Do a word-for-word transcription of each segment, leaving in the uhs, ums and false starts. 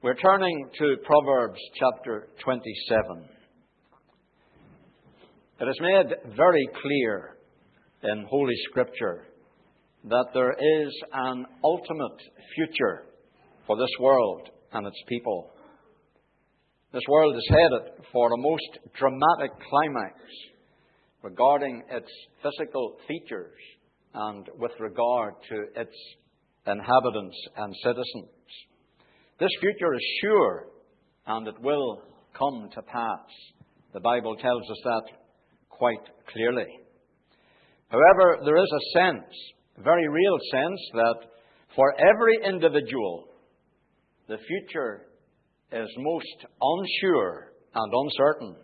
We're turning to Proverbs chapter twenty-seven. It is made very clear in Holy Scripture that there is an ultimate future for this world and its people. This world is headed for a most dramatic climax regarding its physical features and with regard to its inhabitants and citizens. This future is sure, and it will come to pass. The Bible tells us that quite clearly. However, there is a sense, a very real sense, that for every individual, the future is most unsure and uncertain.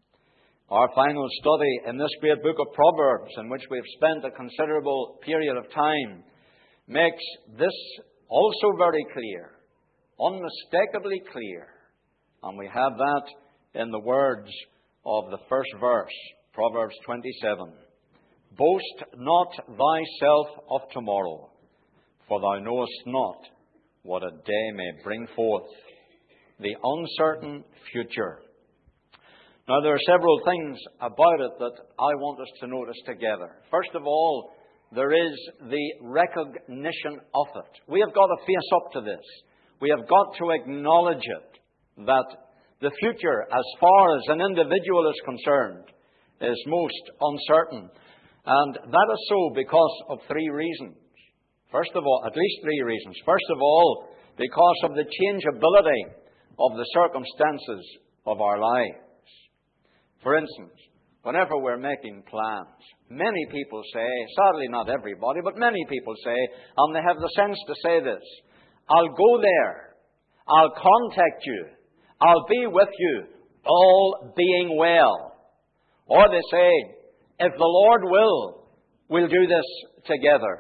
Our final study in this great book of Proverbs, in which we've spent a considerable period of time, makes this also very clear, unmistakably clear. And we have that in the words of the first verse, Proverbs twenty-seven. Boast not thyself of tomorrow, for thou knowest not what a day may bring forth. The uncertain future. Now, there are several things about it that I want us to notice together. First of all, there is the recognition of it. We have got to face up to this. We have got to acknowledge it, that the future, as far as an individual is concerned, is most uncertain. And that is so because of three reasons. First of all, at least three reasons. First of all, because of the changeability of the circumstances of our lives. For instance, whenever we're making plans, many people say, sadly not everybody, but many people say, and they have the sense to say this, I'll go there, I'll contact you, I'll be with you, all being well. Or they say, if the Lord will, we'll do this together.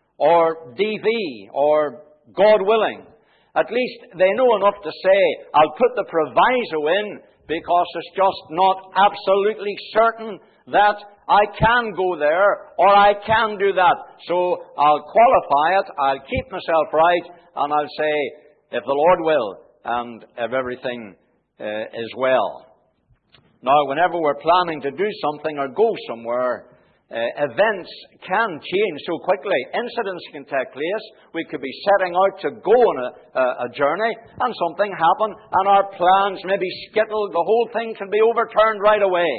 Or D V, or God willing. At least they know enough to say, I'll put the proviso in because it's just not absolutely certain that I can go there or I can do that. So I'll qualify it, I'll keep myself right, and I'll say, if the Lord will, and if everything uh, is well. Now, whenever we're planning to do something or go somewhere, Uh, events can change so quickly. Incidents can take place. We could be setting out to go on a, a, a journey and something happen and our plans may be skittled. The whole thing can be overturned right away.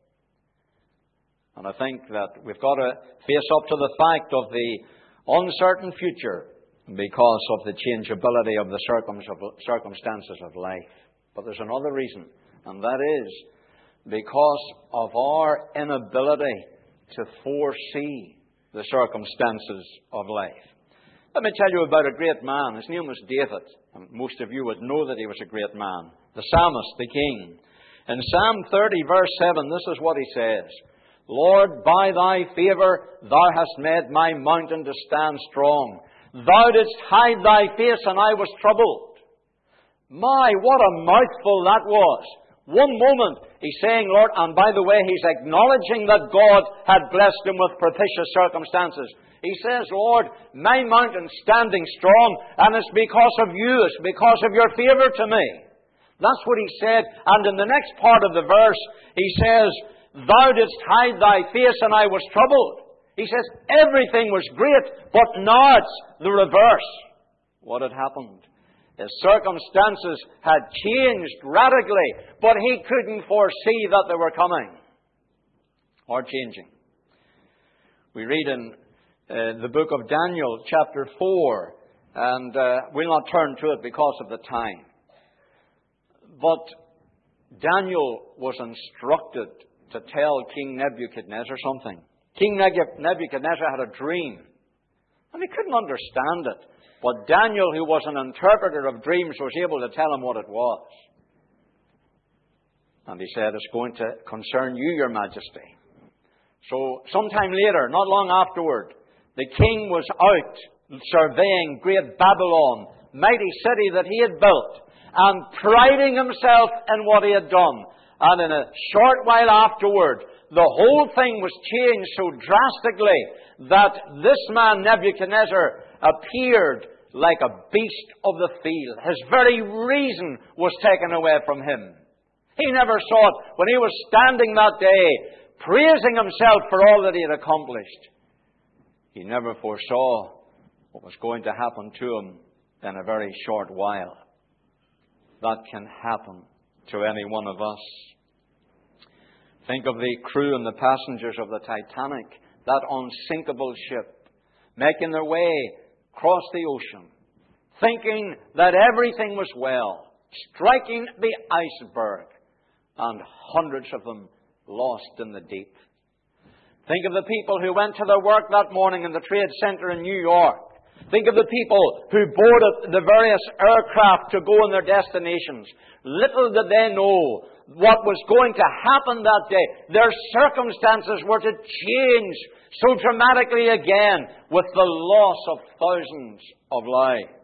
And I think that we've got to face up to the fact of the uncertain future because of the changeability of the circumstances of life. But there's another reason, and that is because of our inability to foresee the circumstances of life. Let me tell you about a great man. His name was David. And most of you would know that he was a great man. The psalmist, the king. In Psalm thirty, verse seven, this is what he says. Lord, by thy favour thou hast made my mountain to stand strong. Thou didst hide thy face, and I was troubled. My, what a mouthful that was. One moment, he's saying, Lord, and by the way, he's acknowledging that God had blessed him with propitious circumstances. He says, Lord, my mountain's standing strong, and it's because of you, it's because of your favour to me. That's what he said. And in the next part of the verse, he says, Thou didst hide thy face, and I was troubled. He says, everything was great, but now it's the reverse. What had happened? His circumstances had changed radically, but he couldn't foresee that they were coming or changing. We read in uh, the book of Daniel, chapter four, and uh, we'll not turn to it because of the time. But Daniel was instructed to tell King Nebuchadnezzar something. King Nebuchadnezzar had a dream, and he couldn't understand it. But Daniel, who was an interpreter of dreams, was able to tell him what it was. And he said, it's going to concern you, your majesty. So, sometime later, not long afterward, the king was out surveying great Babylon, mighty city that he had built, and priding himself in what he had done. And in a short while afterward, the whole thing was changed so drastically that this man, Nebuchadnezzar, appeared like a beast of the field. His very reason was taken away from him. He never saw it when he was standing that day, praising himself for all that he had accomplished. He never foresaw what was going to happen to him in a very short while. That can happen to any one of us. Think of the crew and the passengers of the Titanic, that unsinkable ship, making their way across the ocean, thinking that everything was well, striking the iceberg, and hundreds of them lost in the deep. Think of the people who went to their work that morning in the Trade Center in New York. Think of the people who boarded the various aircraft to go on their destinations. Little did they know what was going to happen that day. Their circumstances were to change so dramatically again with the loss of thousands of lives.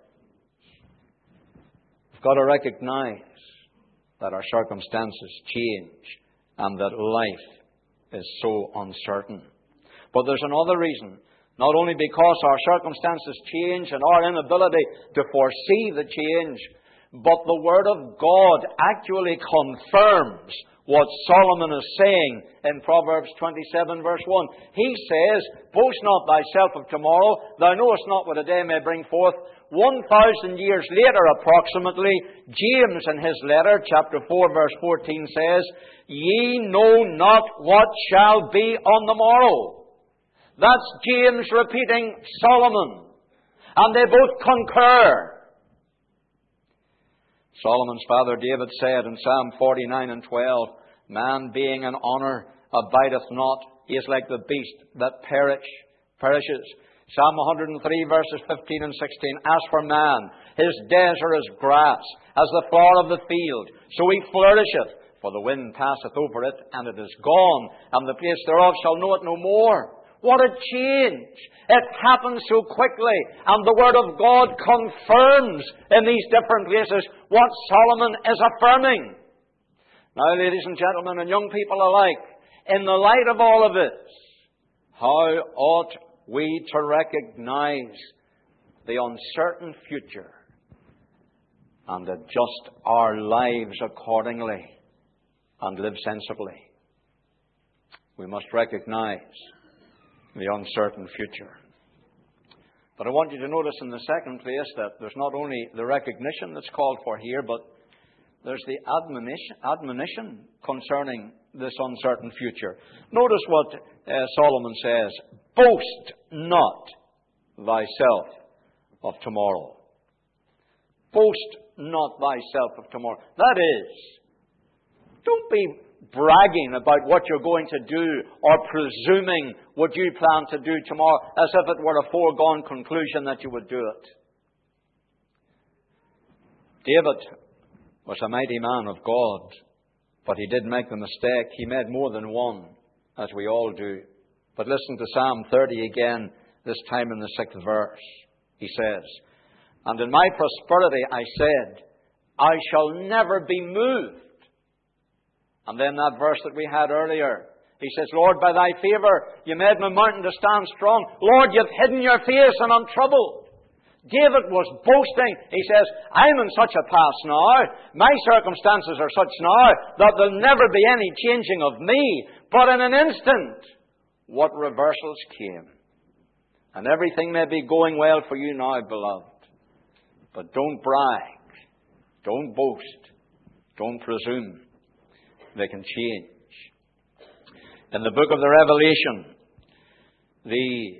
We've got to recognize that our circumstances change and that life is so uncertain. But there's another reason. Not only because our circumstances change and our inability to foresee the change, but the Word of God actually confirms what Solomon is saying in Proverbs twenty-seven verse one. He says, "Boast not thyself of tomorrow, thou knowest not what a day may bring forth." One thousand years later, approximately, James in his letter, chapter four, verse fourteen says, "Ye know not what shall be on the morrow." That's James repeating Solomon. And they both concur. Solomon's father David said in Psalm forty-nine and twelve, "Man being in honour abideth not, he is like the beast that perish, perishes." Psalm one hundred three verses fifteen and sixteen, "As for man, his days are as grass, as the flower of the field, so he flourisheth. For the wind passeth over it, and it is gone, and the place thereof shall know it no more." What a change! It happens so quickly, and the Word of God confirms in these different places what Solomon is affirming. Now, ladies and gentlemen, and young people alike, in the light of all of this, how ought we to recognize the uncertain future and adjust our lives accordingly and live sensibly? We must recognize the uncertain future. But I want you to notice in the second place that there's not only the recognition that's called for here, but there's the admonition, admonition concerning this uncertain future. Notice what uh, Solomon says, "Boast not thyself of tomorrow." Boast not thyself of tomorrow. That is, don't be bragging about what you're going to do or presuming what you plan to do tomorrow as if it were a foregone conclusion that you would do it. David was a mighty man of God, but he did make the mistake. He made more than one, as we all do. But listen to Psalm thirty again, this time in the sixth verse. He says, "And in my prosperity I said, I shall never be moved." And then that verse that we had earlier, he says, "Lord, by thy favour you made my mountain to stand strong. Lord, you've hidden your face and I'm troubled." David was boasting. He says, "I'm in such a pass now. My circumstances are such now that there'll never be any changing of me." But in an instant, what reversals came. And everything may be going well for you now, beloved. But don't brag. Don't boast. Don't presume. They can change. In the book of the Revelation, the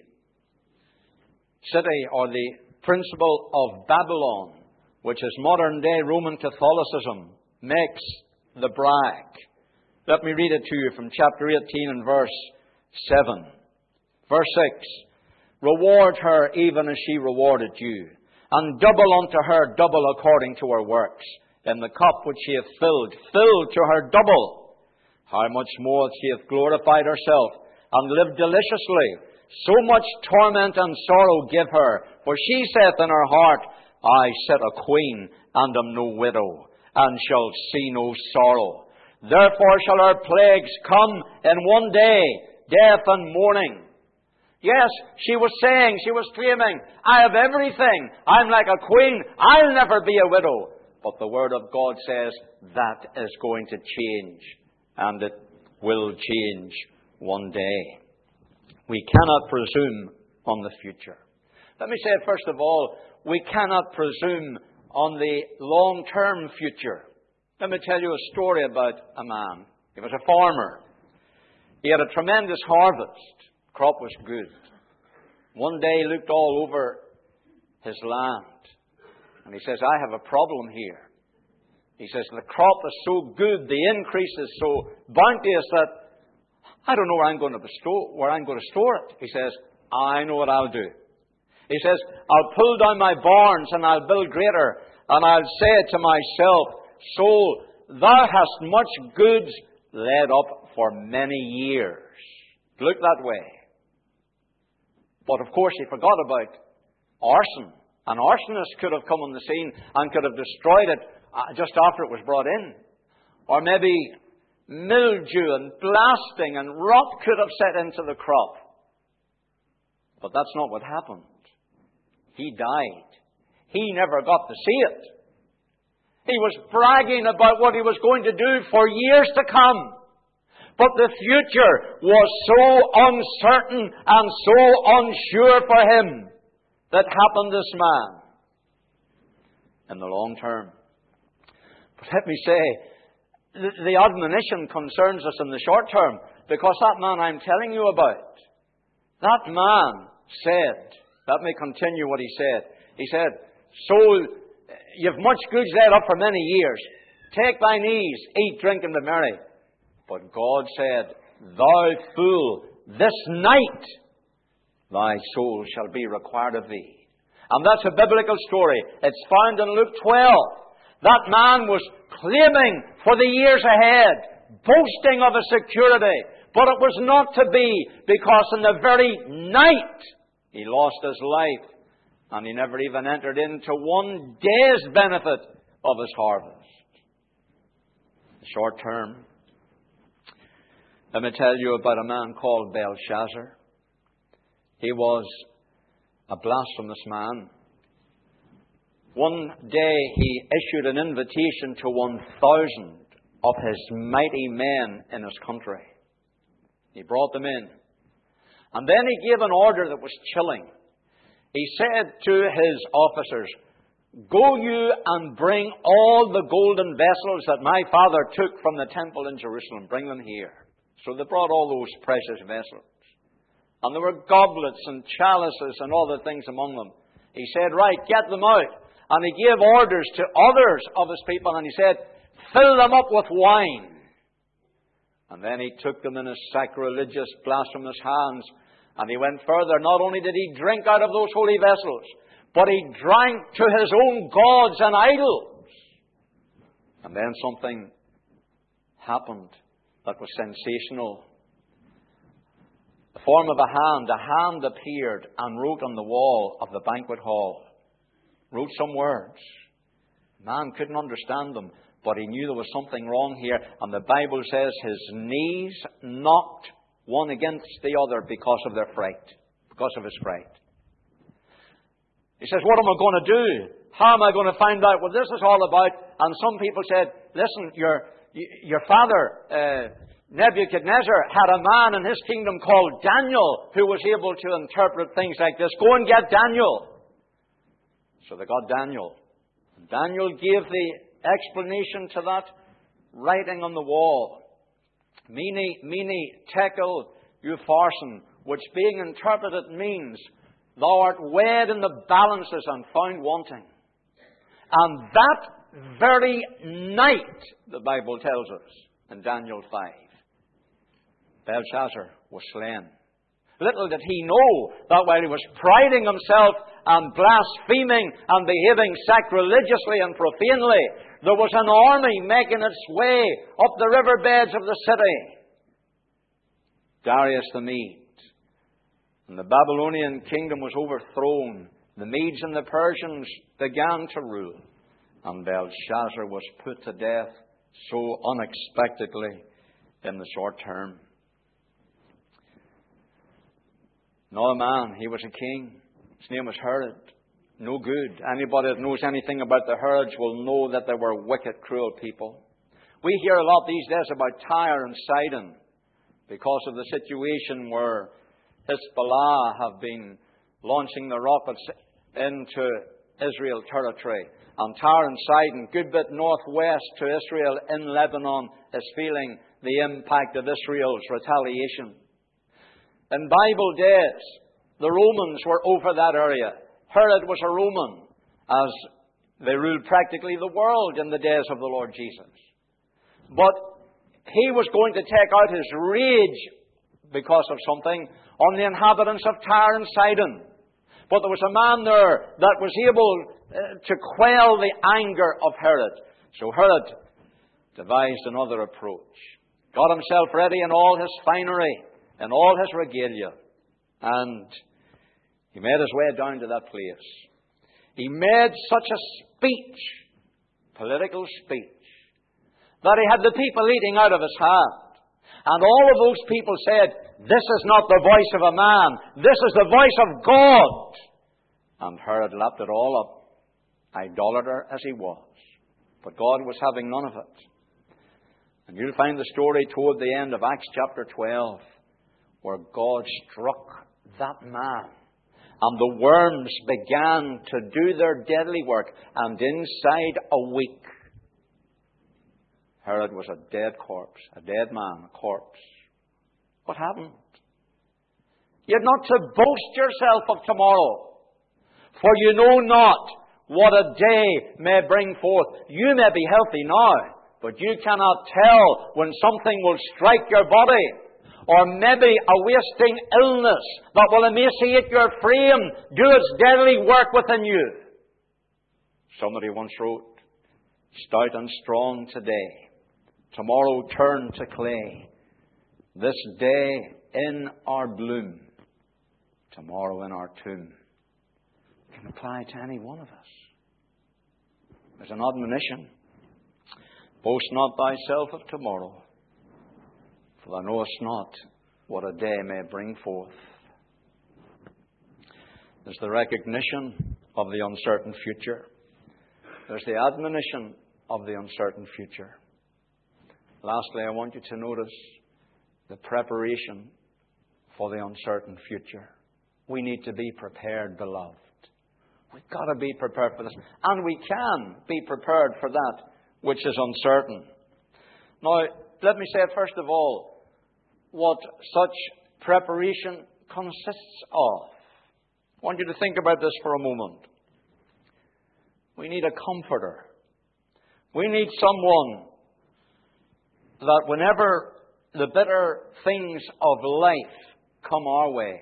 city or the principle of Babylon, which is modern-day Roman Catholicism, makes the brag. Let me read it to you from chapter eighteen and verse seven. Verse six, "Reward her even as she rewarded you, and double unto her double according to her works. In the cup which she hath filled, fill to her double. How much more she hath glorified herself, and lived deliciously. So much torment and sorrow give her. For she saith in her heart, I sit a queen, and am no widow, and shall see no sorrow. Therefore shall her plagues come in one day, death and mourning." Yes, she was saying, she was claiming, I have everything. I'm like a queen. I'll never be a widow. But the Word of God says that is going to change. And it will change one day. We cannot presume on the future. Let me say, first of all, we cannot presume on the long-term future. Let me tell you a story about a man. He was a farmer. He had a tremendous harvest. Crop was good. One day he looked all over his land. And he says, I have a problem here. He says, the crop is so good, the increase is so bounteous that I don't know where I'm going to bestow, where I'm going to store it. He says, I know what I'll do. He says, I'll pull down my barns and I'll build greater. And I'll say to myself, soul, thou hast much goods laid up for many years. Look that way. But of course he forgot about arson. An arsonist could have come on the scene and could have destroyed it just after it was brought in. Or maybe mildew and blasting and rot could have set into the crop. But that's not what happened. He died. He never got to see it. He was bragging about what he was going to do for years to come. But the future was so uncertain and so unsure for him that happened this man in the long term. But let me say, the, the admonition concerns us in the short term, because that man I'm telling you about, that man said, let me continue what he said. He said, soul, you've much goods laid up for many years. Take thine ease, eat, drink, and be merry. But God said, thou fool, this night thy soul shall be required of thee. And that's a biblical story. It's found in Luke twelve. That man was claiming for the years ahead, boasting of a security. But it was not to be, because in the very night he lost his life. And he never even entered into one day's benefit of his harvest. The short term. Let me tell you about a man called Belshazzar. He was a blasphemous man. One day he issued an invitation to one thousand of his mighty men in his country. He brought them in. And then he gave an order that was chilling. He said to his officers, go you and bring all the golden vessels that my father took from the temple in Jerusalem. Bring them here. So they brought all those precious vessels. And there were goblets and chalices and all the things among them. He said, right, get them out. And he gave orders to others of his people. And he said, fill them up with wine. And then he took them in his sacrilegious, blasphemous hands. And he went further. Not only did he drink out of those holy vessels, but he drank to his own gods and idols. And then something happened that was sensational. The form of a hand, a hand appeared and wrote on the wall of the banquet hall. Wrote some words. Man couldn't understand them, but he knew there was something wrong here. And the Bible says his knees knocked one against the other because of their fright, because of his fright. He says, what am I going to do? How am I going to find out what this is all about? And some people said, listen, your, your father, uh, Nebuchadnezzar, had a man in his kingdom called Daniel who was able to interpret things like this. Go and get Daniel. So they got Daniel. Daniel gave the explanation to that writing on the wall. Mene, mene, tekel, upharsin, which being interpreted means, thou art weighed in the balances and found wanting. And that very night, the Bible tells us in Daniel five, Belshazzar was slain. Little did he know that while he was priding himself and blaspheming and behaving sacrilegiously and profanely, there was an army making its way up the riverbeds of the city. Darius the Mede. And the Babylonian kingdom was overthrown. The Medes and the Persians began to rule. And Belshazzar was put to death so unexpectedly in the short term. Not a man. He was a king. His name was Herod. No good. Anybody that knows anything about the Herods will know that they were wicked, cruel people. We hear a lot these days about Tyre and Sidon because of the situation where Hezbollah have been launching the rockets into Israel territory. And Tyre and Sidon, good bit northwest to Israel in Lebanon, is feeling the impact of Israel's retaliation. In Bible days, the Romans were over that area. Herod was a Roman, as they ruled practically the world in the days of the Lord Jesus. But he was going to take out his rage because of something on the inhabitants of Tyre and Sidon. But there was a man there that was able uh, to quell the anger of Herod. So Herod devised another approach. Got himself ready in all his finery, in all his regalia. And he made his way down to that place. He made such a speech, political speech, that he had the people eating out of his hand. And all of those people said, "This is not the voice of a man. This is the voice of God." And Herod lapped it all up, idolater as he was. But God was having none of it. And you'll find the story toward the end of Acts chapter twelve, where God struck that man. And the worms began to do their deadly work. And inside a week, Herod was a dead corpse, a dead man, a corpse. What happened? You're not to boast yourself of tomorrow, for you know not what a day may bring forth. You may be healthy now, but you cannot tell when something will strike your body, or maybe a wasting illness that will emaciate your frame, do its deadly work within you. Somebody once wrote, "Stout and strong today, tomorrow turn to clay. This day in our bloom, tomorrow in our tomb." It can apply to any one of us. There's an admonition. "Boast not thyself of tomorrow, for thou knowest not what a day may bring forth." There's the recognition of the uncertain future. There's the admonition of the uncertain future. Lastly, I want you to notice the preparation for the uncertain future. We need to be prepared, beloved. We've got to be prepared for this. And we can be prepared for that which is uncertain. Now, let me say first of all what such preparation consists of. I want you to think about this for a moment. We need a comforter. We need someone that whenever the bitter things of life come our way,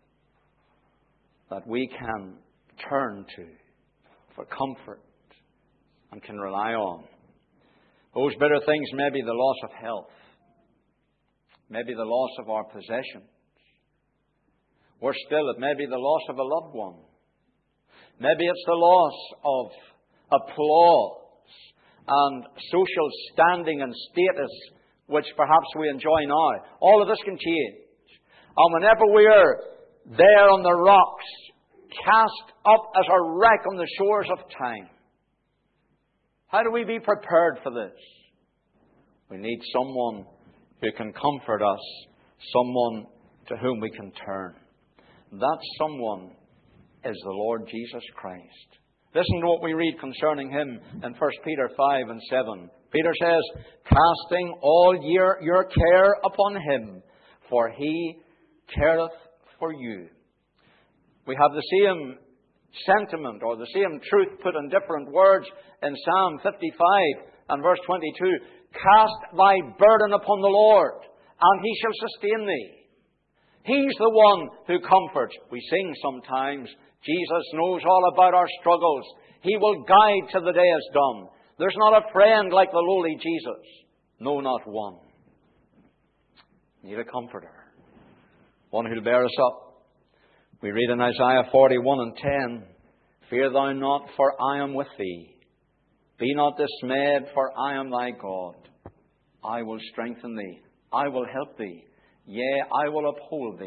that we can turn to for comfort and can rely on. Those bitter things may be the loss of health, maybe the loss of our possessions. Worse still, it may be the loss of a loved one. Maybe it's the loss of applause and social standing and status, which perhaps we enjoy now. All of this can change. And whenever we are there on the rocks, cast up as a wreck on the shores of time, how do we be prepared for this? We need someone who can comfort us, someone to whom we can turn. That someone is the Lord Jesus Christ. Listen to what we read concerning Him in First Peter five and seven. Peter says, "Casting all your, your care upon Him, for He careth for you." We have the same sentiment or the same truth put in different words in Psalm fifty-five and verse twenty-two. "Cast thy burden upon the Lord, and He shall sustain thee." He's the one who comforts. We sing sometimes, Jesus knows all about our struggles. He will guide till the day is done. There's not a friend like the lowly Jesus. No, not one. Need a comforter. One who'll bear us up. We read in Isaiah forty-one and ten, "Fear thou not, for I am with thee. Be not dismayed, for I am thy God. I will strengthen thee. I will help thee. Yea, I will uphold thee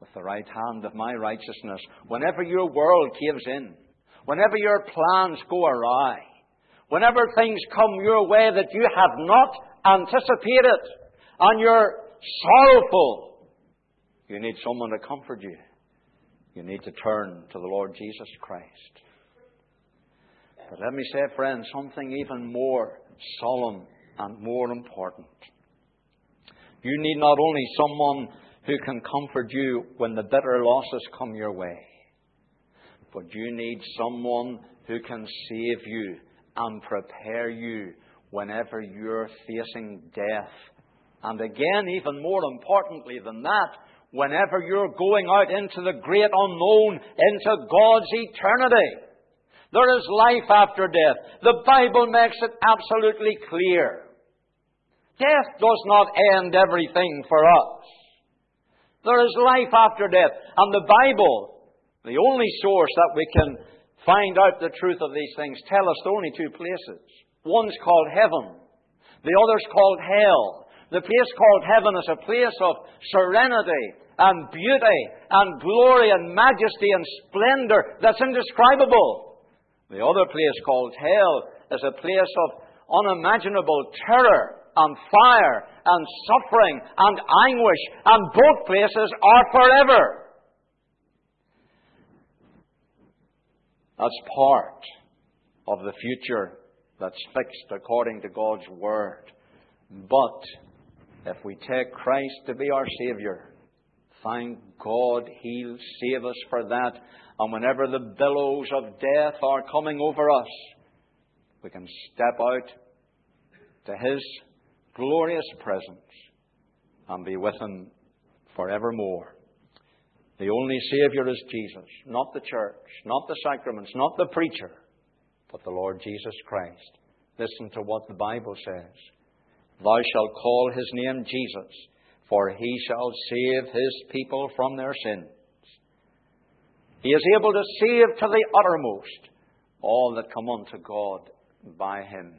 with the right hand of my righteousness. Whenever your world caves in, whenever your plans go awry, whenever things come your way that you have not anticipated, and you're sorrowful, you need someone to comfort you. You need to turn to the Lord Jesus Christ. But let me say, friends, something even more solemn and more important. You need not only someone who can comfort you when the bitter losses come your way, but you need someone who can save you and prepare you whenever you're facing death. And again, even more importantly than that, whenever you're going out into the great unknown, into God's eternity. There is life after death. The Bible makes it absolutely clear. Death does not end everything for us. There is life after death. And the Bible, the only source that we can find out the truth of these things, tell us only two places. One's called heaven. The other's called hell. The place called heaven is a place of serenity and beauty and glory and majesty and splendor that's indescribable. The other place called hell is a place of unimaginable terror and fire and suffering and anguish, and both places are forever. That's part of the future that's fixed according to God's Word. But if we take Christ to be our Saviour, thank God He'll save us for that. And whenever the billows of death are coming over us, we can step out to His glorious presence and be with Him forevermore. The only Saviour is Jesus, not the church, not the sacraments, not the preacher, but the Lord Jesus Christ. Listen to what the Bible says. Thou shalt call His name Jesus, for He shall save His people from their sins. He is able to save to the uttermost all that come unto God by Him.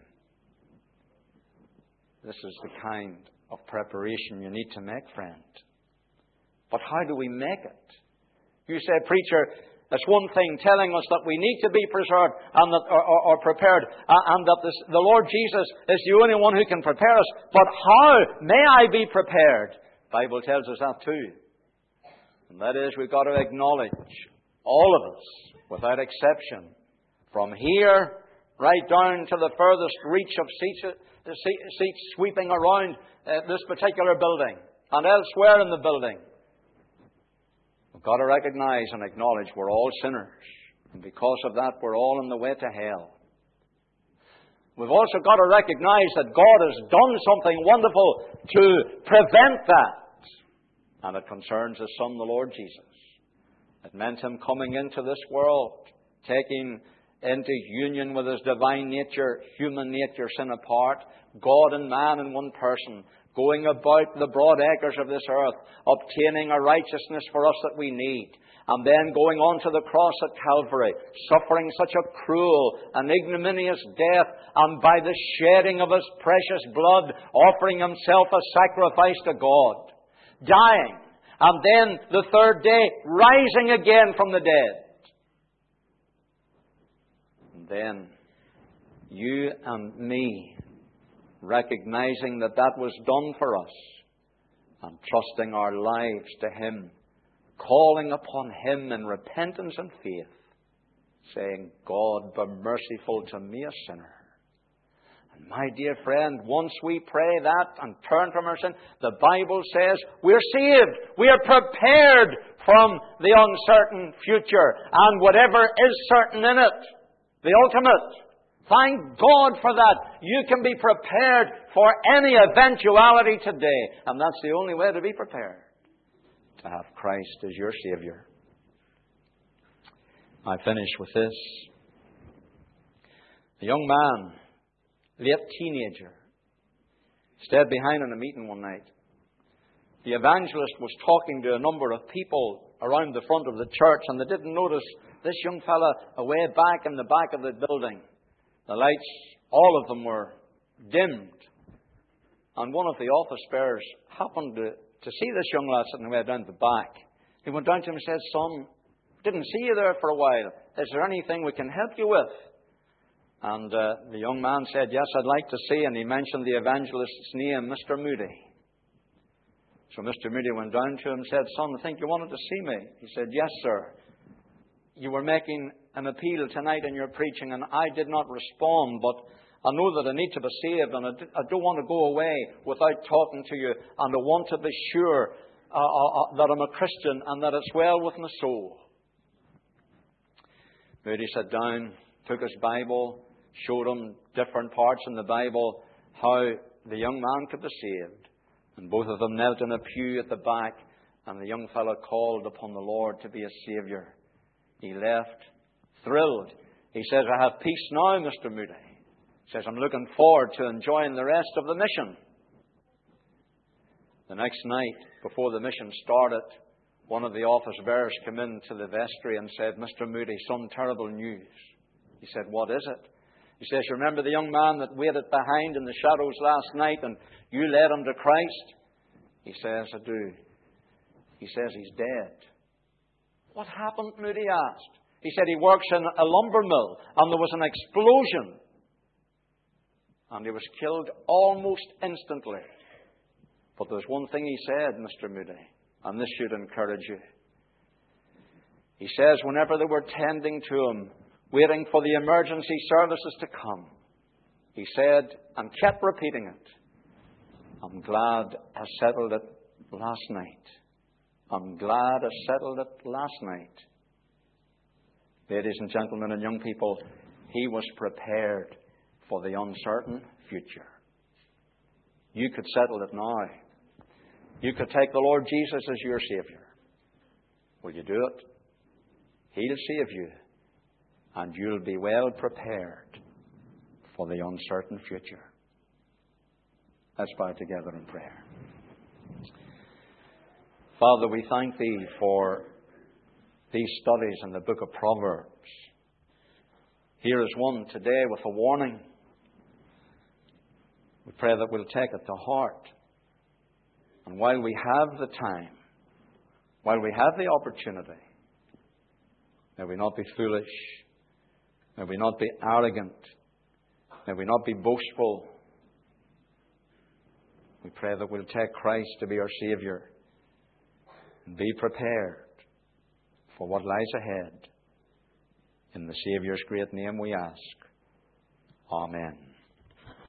This is the kind of preparation you need to make, friend. But how do we make it? You say, preacher, it's one thing telling us that we need to be preserved and that, or, or, or prepared, and that this, the Lord Jesus is the only one who can prepare us. But how may I be prepared? The Bible tells us that too. And that is, we've got to acknowledge, all of us, without exception, from here right down to the furthest reach of seats, seats sweeping around uh, this particular building and elsewhere in the building, we've got to recognize and acknowledge we're all sinners. And because of that, we're all on the way to hell. We've also got to recognize that God has done something wonderful to prevent that. And it concerns His Son, the Lord Jesus. It meant Him coming into this world, taking into union with His divine nature, human nature, sin apart, God and man in one person, going about the broad acres of this earth, obtaining a righteousness for us that we need, and then going on to the cross at Calvary, suffering such a cruel and ignominious death, and by the shedding of His precious blood, offering Himself a sacrifice to God, dying, and then the third day rising again from the dead. And then you and me, recognizing that that was done for us, and trusting our lives to Him, calling upon Him in repentance and faith, saying, God, be merciful to me, a sinner. And my dear friend, once we pray that and turn from our sin, the Bible says we're saved. We are prepared from the uncertain future and whatever is certain in it, the ultimate. Thank God for that. You can be prepared for any eventuality today. And that's the only way to be prepared, to have Christ as your Savior. I finish with this. A young man, late teenager, stayed behind in a meeting one night. The evangelist was talking to a number of people around the front of the church, and they didn't notice this young fella away back in the back of the building. The lights, all of them were dimmed. And one of the office bearers happened to, to see this young lad sitting way down the back. He went down to him and said, "Son, didn't see you there for a while. Is there anything we can help you with?" And uh, the young man said, "Yes, I'd like to see." And he mentioned the evangelist's name, Mister Moody. So Mister Moody went down to him and said, "Son, I think you wanted to see me." He said, "Yes, sir. You were making an appeal tonight in your preaching, and I did not respond, but I know that I need to be saved, and I don't want to go away without talking to you, and I want to be sure uh, uh, that I'm a Christian and that it's well with my soul." Moody sat down, took his Bible, showed him different parts in the Bible, how the young man could be saved. And both of them knelt in a pew at the back, and the young fellow called upon the Lord to be his Saviour. He left thrilled. He says, "I have peace now, Mister Moody." He says, "I'm looking forward to enjoying the rest of the mission." The next night, before the mission started, one of the office bearers came into the vestry and said, "Mister Moody, some terrible news." He said, "What is it?" He says, "You remember the young man that waited behind in the shadows last night and you led him to Christ?" He says, "I do." He says, "He's dead." "What happened?" Moody asked. He said, "He works in a lumber mill and there was an explosion. And he was killed almost instantly." But there's one thing he said, Mister Moody, and this should encourage you. He says, whenever they were tending to him, waiting for the emergency services to come, he said, and kept repeating it, "I'm glad I settled it last night. I'm glad I settled it last night." Ladies and gentlemen and young people, he was prepared for the uncertain future. You could settle it now. You could take the Lord Jesus as your Saviour. Will you do it? He'll save you, and you'll be well prepared for the uncertain future. Let's bow together in prayer. Father, we thank Thee for these studies in the book of Proverbs. Here is one today with a warning. We pray that we'll take it to heart. And while we have the time, while we have the opportunity, may we not be foolish, may we not be arrogant, may we not be boastful. We pray that we'll take Christ to be our Saviour and be prepared for what lies ahead. In the Saviour's great name we ask. Amen.